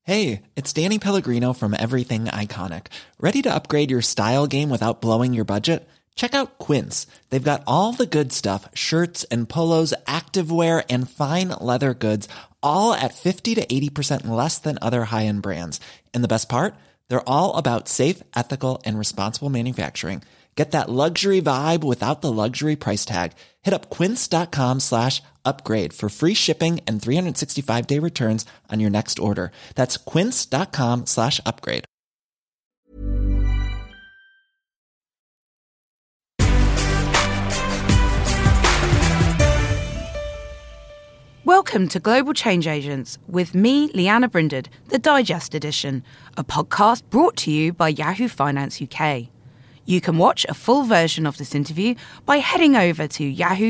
Hey, it's Danny Pellegrino from Everything Iconic. Ready to upgrade your style game without blowing your budget? Check out Quince. They've got all the good stuff, shirts and polos, activewear, and fine leather goods, all at 50 to 80% less than other high-end brands. And the best part? They're all about safe, ethical, and responsible manufacturing. Get that luxury vibe without the luxury price tag. Hit up quince.com/upgrade for free shipping and 365-day returns on your next order. That's quince.com/upgrade. Welcome to Global Change Agents with me, Leanna Brinded, the Digest Edition, a podcast brought to you by Yahoo Finance UK. You can watch a full version of this interview by heading over to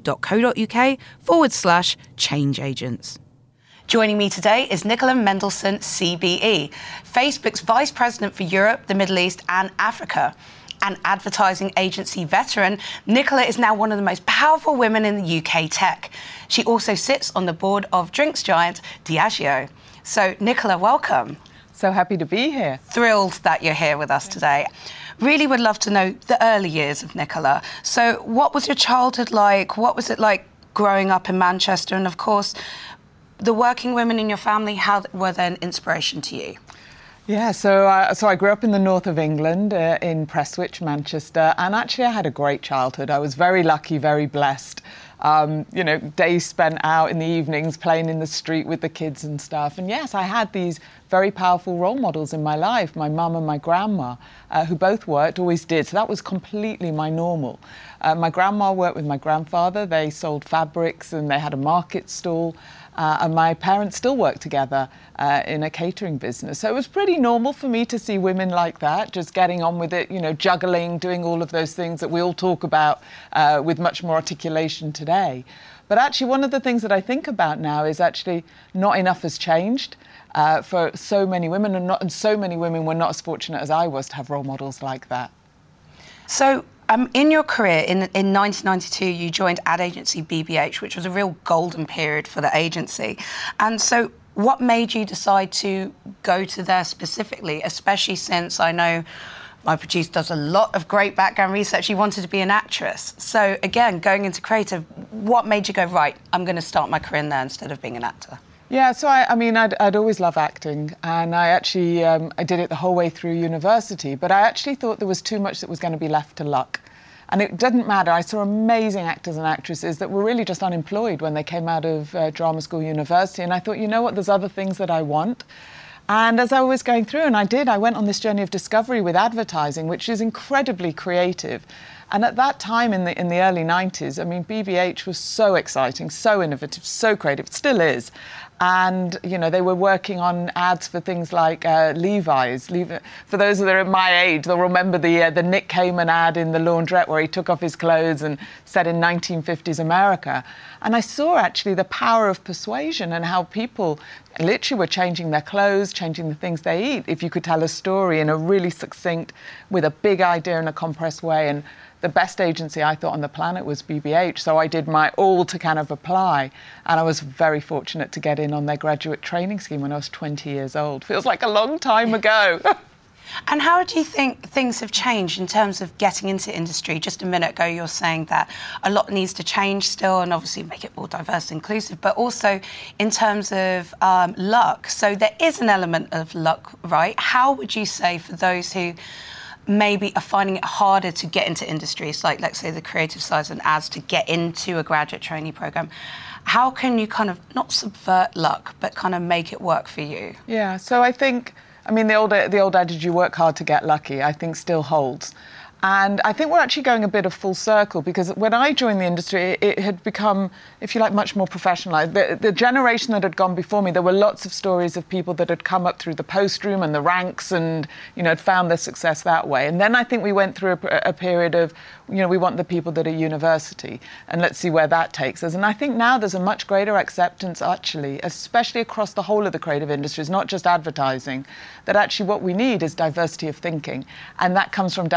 yahoo.co.uk/change agents. Joining me today is Nicola Mendelsohn, CBE, Facebook's Vice President for Europe, the Middle East and Africa. An advertising agency veteran, Nicola is now one of the most powerful women in the UK tech. She also sits on the board of drinks giant Diageo. So, Nicola, welcome. So happy to be here. Thrilled that you're here with us today. Really would love to know the early years of Nicola. So what was your childhood like? What was it like growing up in Manchester? And of course, the working women in your family, how were they an inspiration to you? Yeah, so I grew up in the north of England, in Prestwich, Manchester, and actually I had a great childhood. I was very lucky, very blessed. Days spent out in the evenings playing in the street with the kids and stuff. And yes, I had these very powerful role models in my life, my mum and my grandma, who both worked, always did. So that was completely my normal. My grandma worked with my grandfather. They sold fabrics and they had a market stall. And my parents still work together in a catering business. So it was pretty normal for me to see women like that, just getting on with it, juggling, doing all of those things that we all talk about with much more articulation today. But actually, one of the things that I think about now is actually not enough has changed for so many women, and so many women were not as fortunate as I was to have role models like that. So, in your career, in 1992, you joined ad agency BBH, which was a real golden period for the agency. And so what made you decide to go to there specifically, especially since I know my producer does a lot of great background research. You wanted to be an actress. So again, going into creative, what made you go, right, I'm going to start my career in there instead of being an actor? Yeah, so I'd always loved acting, and I actually I did it the whole way through university, but I actually thought there was too much that was going to be left to luck. And it didn't matter. I saw amazing actors and actresses that were really just unemployed when they came out of drama school, university, and I thought, you know what, there's other things that I want. And as I was going through, and I went on this journey of discovery with advertising, which is incredibly creative. And at that time in the early 90s, BBH was so exciting, so innovative, so creative. It still is. And, they were working on ads for things like Levi's. For those that are my age, they'll remember the Nick Cayman ad in The Laundrette where he took off his clothes and said in 1950s America. And I saw actually the power of persuasion and how people literally were changing their clothes, changing the things they eat. If you could tell a story in a really succinct, with a big idea in a compressed way. And the best agency I thought on the planet was BBH. So I did my all to kind of apply. And I was very fortunate to get in on their graduate training scheme when I was 20 years old. Feels like a long time ago. And how do you think things have changed in terms of getting into industry? Just a minute ago, you're saying that a lot needs to change still and obviously make it more diverse and inclusive, but also in terms of luck. So there is an element of luck, right? How would you say for those who maybe are finding it harder to get into industries, like, let's say, the creative side and ads, to get into a graduate trainee program, how can you kind of not subvert luck, but kind of make it work for you? Yeah, so I think, the old adage, you work hard to get lucky, I think still holds. And I think we're actually going a bit of full circle, because when I joined the industry, it had become, if you like, much more professionalised. The generation that had gone before me, there were lots of stories of people that had come up through the post room and the ranks and, had found their success that way. And then I think we went through a period of, we want the people that are university, and let's see where that takes us. And I think now there's a much greater acceptance, actually, especially across the whole of the creative industries, not just advertising, that actually what we need is diversity of thinking. And that comes from diversity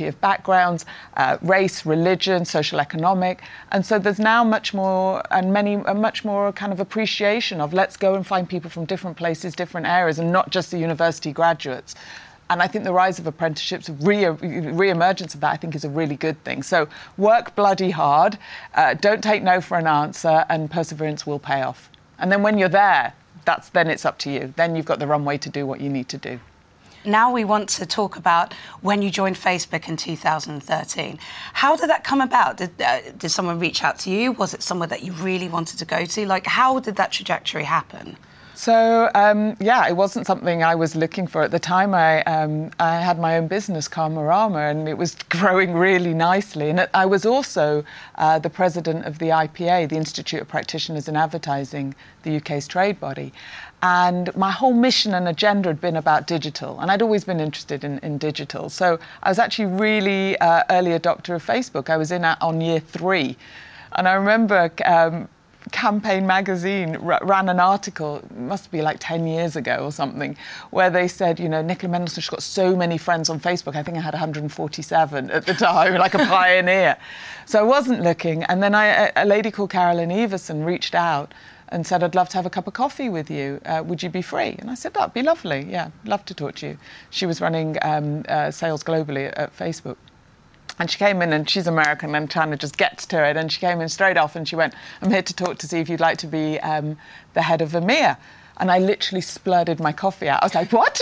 of backgrounds, race, religion, social economic. And so there's now much more kind of appreciation of let's go and find people from different places, different areas, and not just the university graduates. And I think the rise of apprenticeships, re-emergence of that, I think is a really good thing. So work bloody hard, don't take no for an answer, and perseverance will pay off. And then when you're there, then it's up to you. Then you've got the runway to do what you need to do. Now we want to talk about when you joined Facebook in 2013. How did that come about? Did someone reach out to you? Was it somewhere that you really wanted to go to? Like, how did that trajectory happen? So, it wasn't something I was looking for at the time. I had my own business, Karmarama, and it was growing really nicely. And I was also the president of the IPA, the Institute of Practitioners in Advertising, the UK's trade body. And my whole mission and agenda had been about digital. And I'd always been interested in digital. So I was actually really early adopter of Facebook. I was on year 3. And I remember Campaign magazine ran an article, it must be like 10 years ago or something, where they said, Nicola Mendelsohn's got so many friends on Facebook. I think I had 147 at the time, like a pioneer. So I wasn't looking. And then a lady called Carolyn Everson reached out and said, I'd love to have a cup of coffee with you. Would you be free? And I said, that'd be lovely. Yeah, love to talk to you. She was running sales globally at Facebook. And she came in, and she's American and kind of just gets to it. And she came in straight off and she went, I'm here to talk to see if you'd like to be the head of EMEA. And I literally splurted my coffee out. I was like, what?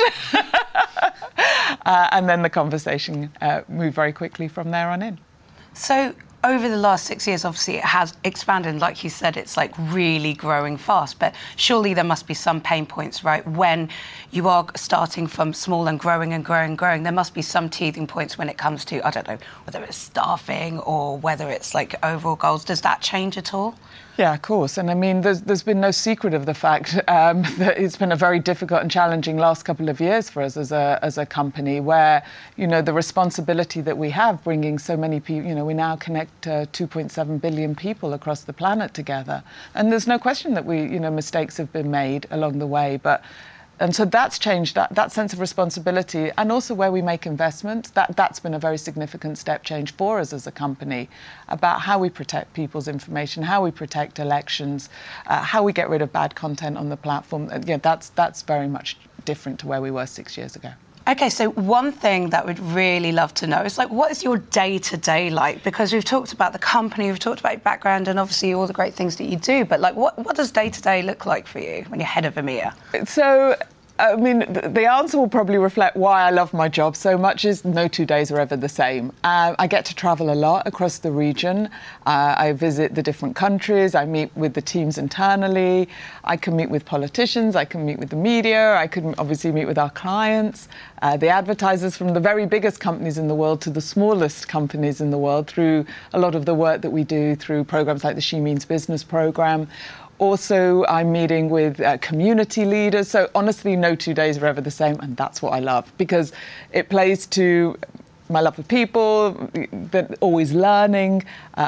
And then the conversation moved very quickly from there on in. So over the last 6 years, obviously, it has expanded. Like you said, it's like really growing fast. But surely there must be some pain points, right? When you are starting from small and growing and growing and growing, there must be some teething points when it comes to, I don't know, whether it's staffing or whether it's like overall goals. Does that change at all? Yeah, of course. And I mean, there's been no secret of the fact that it's been a very difficult and challenging last couple of years for us as a company where, the responsibility that we have bringing so many people, we now connect 2.7 billion people across the planet together. And there's no question that mistakes have been made along the way. And so that's changed that sense of responsibility, and also where we make investments. That's been a very significant step change for us as a company about how we protect people's information, how we protect elections, how we get rid of bad content on the platform. That's very much different to where we were 6 years ago. Okay, so one thing that we'd really love to know is, like, what is your day-to-day like? Because we've talked about the company, we've talked about your background and obviously all the great things that you do, but, like, what does day-to-day look like for you when you're head of EMEA? So, I mean, the answer will probably reflect why I love my job so much is no 2 days are ever the same. I get to travel a lot across the region. I visit the different countries. I meet with the teams internally. I can meet with politicians. I can meet with the media. I can obviously meet with our clients, the advertisers from the very biggest companies in the world to the smallest companies in the world through a lot of the work that we do through programs like the She Means Business program. Also, I'm meeting with community leaders. So honestly, no 2 days are ever the same. And that's what I love, because it plays to my love of people, always learning.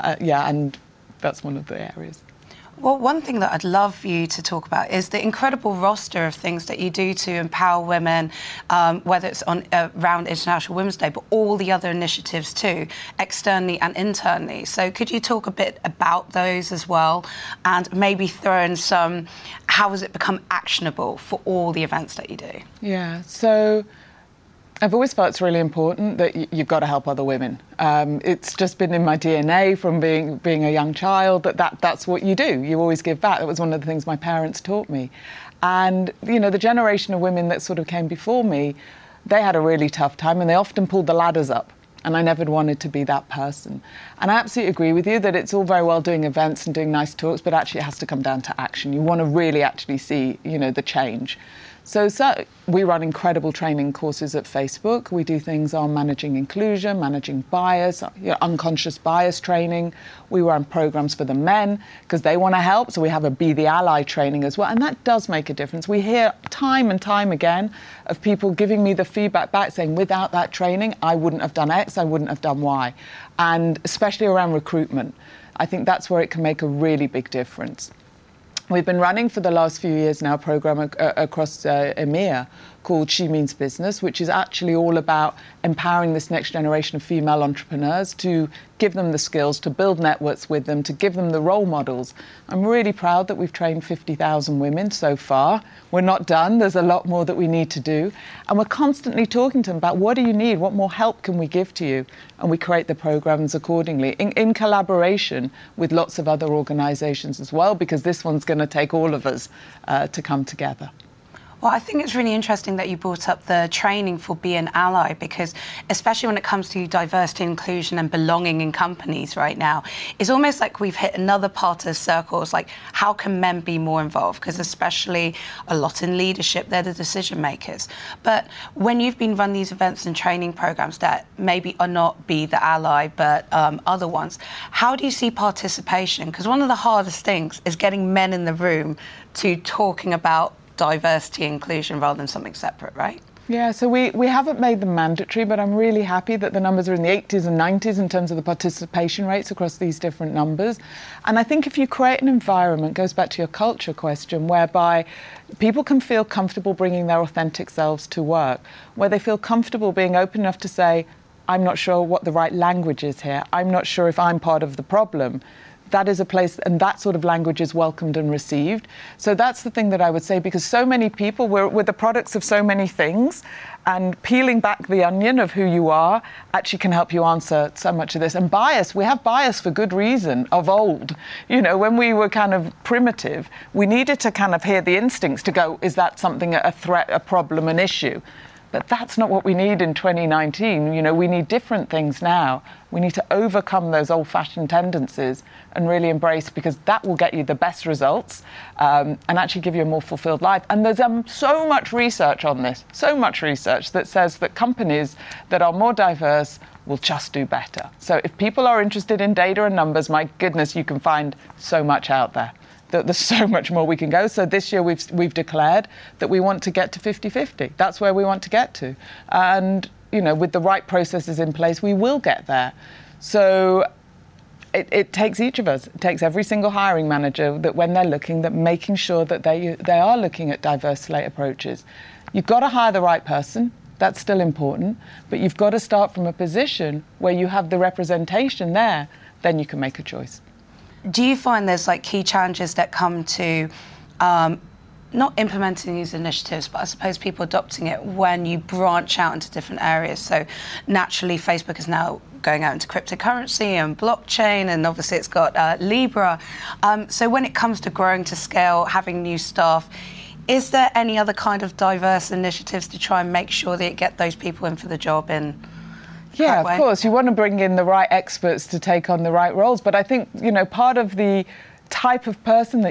And that's one of the areas. Well, one thing that I'd love you to talk about is the incredible roster of things that you do to empower women, whether it's around International Women's Day, but all the other initiatives too, externally and internally. So could you talk a bit about those as well, and maybe throw in some, how has it become actionable for all the events that you do? Yeah, so I've always felt it's really important that you've got to help other women. It's just been in my DNA from being a young child that's what you do. You always give back. That was one of the things my parents taught me. And, the generation of women that sort of came before me, they had a really tough time and they often pulled the ladders up. And I never wanted to be that person. And I absolutely agree with you that it's all very well doing events and doing nice talks, but actually it has to come down to action. You want to really actually see, the change. So we run incredible training courses at Facebook. We do things on managing inclusion, managing bias, unconscious bias training. We run programs for the men because they want to help. So we have a Be the Ally training as well. And that does make a difference. We hear time and time again of people giving me the feedback back saying, without that training, I wouldn't have done X, I wouldn't have done Y. And especially around recruitment, I think that's where it can make a really big difference. We've been running for the last few years now a program across EMEA called She Means Business, which is actually all about empowering this next generation of female entrepreneurs to give them the skills, to build networks with them, to give them the role models. I'm really proud that we've trained 50,000 women so far. We're not done. There's a lot more that we need to do. And we're constantly talking to them about what do you need? What more help can we give to you? And we create the programs accordingly in collaboration with lots of other organizations as well, because this one's going to take all of us to come together. Well, I think it's really interesting that you brought up the training for Be an Ally, because especially when it comes to diversity, inclusion and belonging in companies right now, it's almost like we've hit another part of the circle. It's like, how can men be more involved? Because especially a lot in leadership, they're the decision makers. But when you've been run these events and training programs that maybe are not Be the Ally, but other ones, how do you see participation? Because one of the hardest things is getting men in the room to talking about diversity, inclusion, rather than something separate, right? Yeah, so we haven't made them mandatory, but I'm really happy that the numbers are in the 80s and 90s in terms of the participation rates across these different numbers. And I think if you create an environment, goes back to your culture question, whereby people can feel comfortable bringing their authentic selves to work, where they feel comfortable being open enough to say, I'm not sure what the right language is here, I'm not sure if I'm part of the problem. That is a place, and that sort of language is welcomed and received. So that's the thing that I would say, because so many people, we're the products of so many things, and peeling back the onion of who you are actually can help you answer so much of this. And bias, we have bias for good reason of old. You know, when we were kind of primitive, we needed to kind of hear the instincts to go, is that something, a threat, a problem, an issue? But that's not what we need in 2019. You know, we need different things now. We need to overcome those old-fashioned tendencies and really embrace, because that will get you the best results and actually give you a more fulfilled life. And there's so much research on this, so much research that says that companies that are more diverse will just do better. So if people are interested in data and numbers, my goodness, you can find so much out there. There's so much more we can go. So this year we've declared that we want to get to 50-50. That's where we want to get to. And, you know, with the right processes in place, we will get there. So it takes each of us. It takes every single hiring manager that when they're looking, that making sure that they are looking at diverse slate approaches. You've got to hire the right person. That's still important. But you've got to start from a position where you have the representation there. Then you can make a choice. Do you find there's like key challenges that come to not implementing these initiatives, but I suppose people adopting it when you branch out into different areas? So naturally, Facebook is now going out into cryptocurrency and blockchain, and obviously it's got Libra. So when it comes to growing to scale, having new staff, is there any other kind of diverse initiatives to try and make sure that you get those people in for the job in? Yeah, of course. You want to bring in the right experts to take on the right roles. But I think, you know, part of the type of person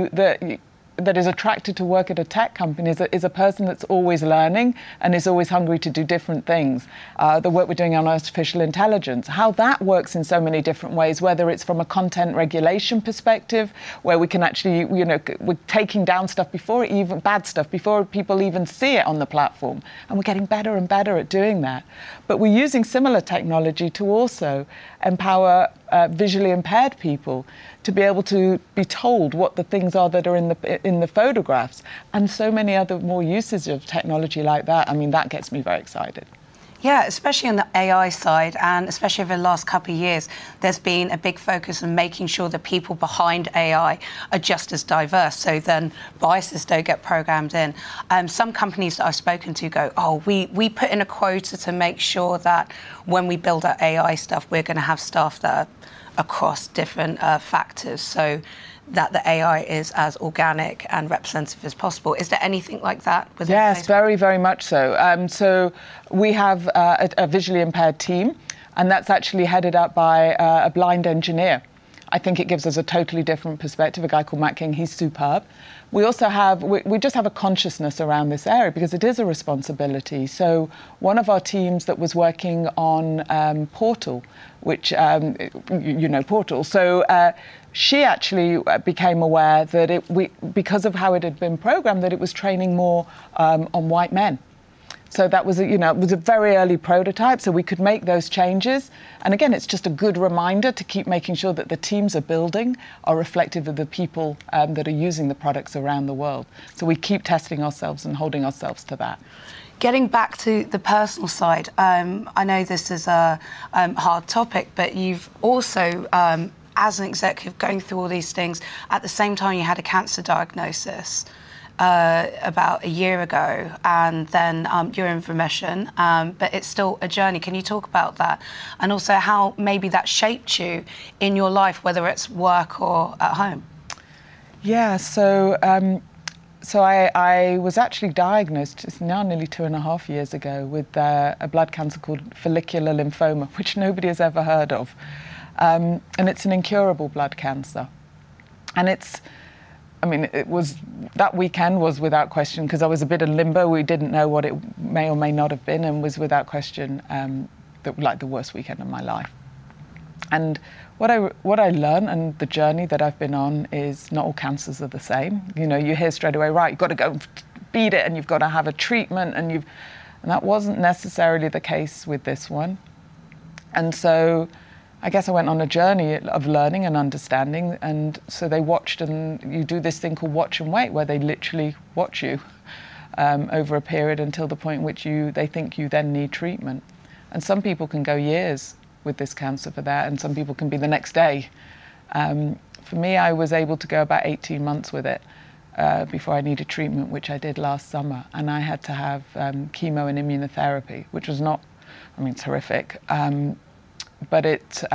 that is attracted to work at a tech company is a person that's always learning and is always hungry to do different things. The work we're doing on artificial intelligence, how that works in so many different ways, whether it's from a content regulation perspective, where we can actually, you know, we're taking down stuff bad stuff before people even see it on the platform. And we're getting better and better at doing that. But we're using similar technology to also empower visually impaired people to be able to be told what the things are that are in the photographs, and so many other more uses of technology like that. I mean, that gets me very excited. Yeah, especially on the AI side, and especially over the last couple of years, there's been a big focus on making sure the people behind AI are just as diverse, so then biases don't get programmed in. Some companies that I've spoken to go, oh, we put in a quota to make sure that when we build our AI stuff, we're going to have staff that are across different factors, so that the AI is as organic and representative as possible. Is there anything like that within Yes, Facebook? very, very much so. So we have a visually impaired team, and that's actually headed up by a blind engineer. I think it gives us a totally different perspective, a guy called Matt King. He's superb. We also have, we just have a consciousness around this area because it is a responsibility. So one of our teams that was working on Portal, which, you know, Portal. So she actually became aware that because of how it had been programmed, that it was training more on white men. So that was, it was a very early prototype, so we could make those changes. And again, it's just a good reminder to keep making sure that the teams are building are reflective of the people that are using the products around the world. So we keep testing ourselves and holding ourselves to that. Getting back to the personal side, I know this is a hard topic, but you've also, as an executive, going through all these things, at the same time you had a cancer diagnosis about a year ago, and then you're in remission, but it's still a journey. Can you talk about that? And also how maybe that shaped you in your life, whether it's work or at home? Yeah, so I was actually diagnosed, it's now nearly 2.5 years ago, with a blood cancer called follicular lymphoma, which nobody has ever heard of. And it's an incurable blood cancer. And that weekend was without question, because I was a bit in limbo. We didn't know what it may or may not have been, and was without question the worst weekend of my life. And what I learned, and the journey that I've been on, is not all cancers are the same. You hear straight away, right, you've got to go beat it, and you've got to have a treatment, and that wasn't necessarily the case with this one. And so I guess I went on a journey of learning and understanding, and so they watched, and you do this thing called watch and wait, where they literally watch you over a period until the point in which they think you then need treatment. And some people can go years with this cancer for that, and some people can be the next day. For me, I was able to go about 18 months with it before I needed treatment, which I did last summer, and I had to have chemo and immunotherapy, which was it's horrific. But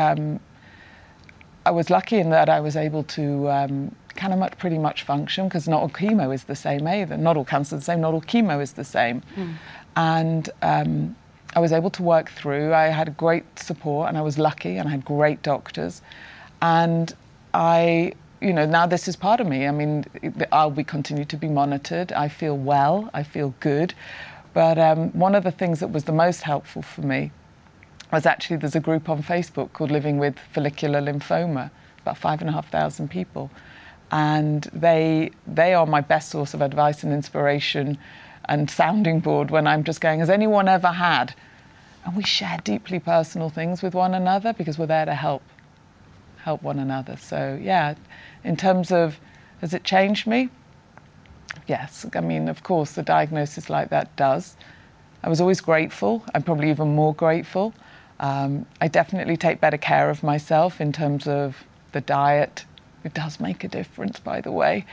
I was lucky in that I was able to pretty much function, because not all chemo is the same either. Not all cancer is the same, not all chemo is the same. And I was able to work through. I had great support, and I was lucky, and I had great doctors. And now this is part of me. I'll continue to be monitored. I feel well, I feel good. But one of the things that was the most helpful for me was actually, there's a group on Facebook called Living with Follicular Lymphoma, about 5,500 people. And they are my best source of advice and inspiration and sounding board when I'm just going, has anyone ever had? And we share deeply personal things with one another, because we're there to help one another. So yeah, in terms of, has it changed me? Yes, of course, the diagnosis like that does. I was always grateful. I'm probably even more grateful. I definitely take better care of myself in terms of the diet. It does make a difference, by the way.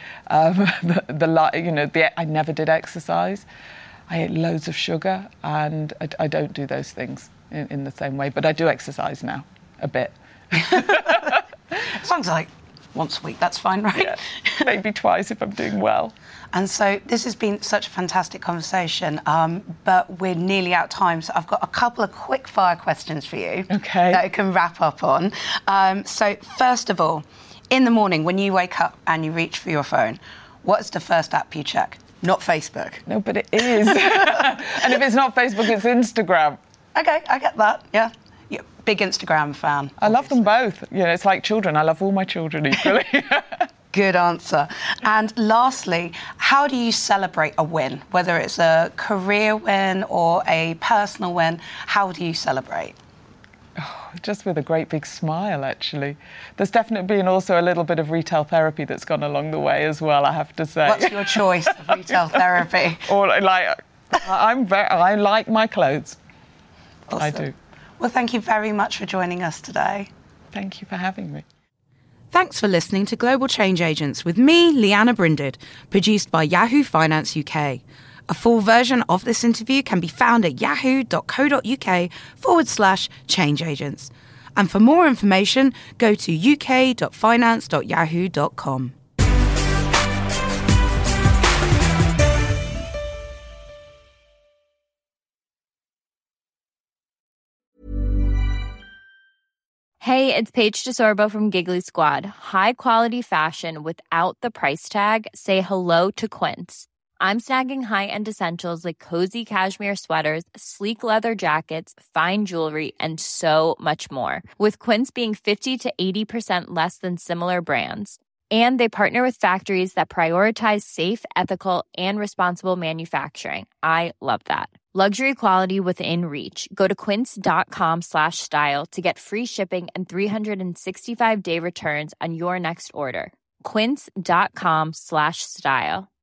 I never did exercise. I ate loads of sugar, and I don't do those things in the same way. But I do exercise now, a bit. Sounds like once a week, that's fine, right? Yeah, maybe twice if I'm doing well. And so this has been such a fantastic conversation, but we're nearly out of time, so I've got a couple of quick fire questions for you that I can wrap up on. So first of all, in the morning when you wake up and you reach for your phone, what's the first app you check? Not Facebook. No, but it is. And if it's not Facebook, it's Instagram. Okay, I get that, yeah. Big Instagram fan. I love them both. It's like children. I love all my children equally. Good answer. And lastly, how do you celebrate a win? Whether it's a career win or a personal win, how do you celebrate? Oh, just with a great big smile, actually. There's definitely been also a little bit of retail therapy that's gone along the way as well, I have to say. What's your choice of retail therapy? Or I like my clothes. Awesome. I do. Well, thank you very much for joining us today. Thank you for having me. Thanks for listening to Global Change Agents with me, Leanna Brinded, produced by Yahoo Finance UK. A full version of this interview can be found at yahoo.co.uk/changeagents. And for more information, go to uk.finance.yahoo.com. Hey, it's Paige DeSorbo from Giggly Squad. High quality fashion without the price tag. Say hello to Quince. I'm snagging high-end essentials like cozy cashmere sweaters, sleek leather jackets, fine jewelry, and so much more. With Quince being 50 to 80% less than similar brands. And they partner with factories that prioritize safe, ethical, and responsible manufacturing. I love that. Luxury quality within reach. Go to quince.com/style to get free shipping and 365-day returns on your next order. Quince.com/style.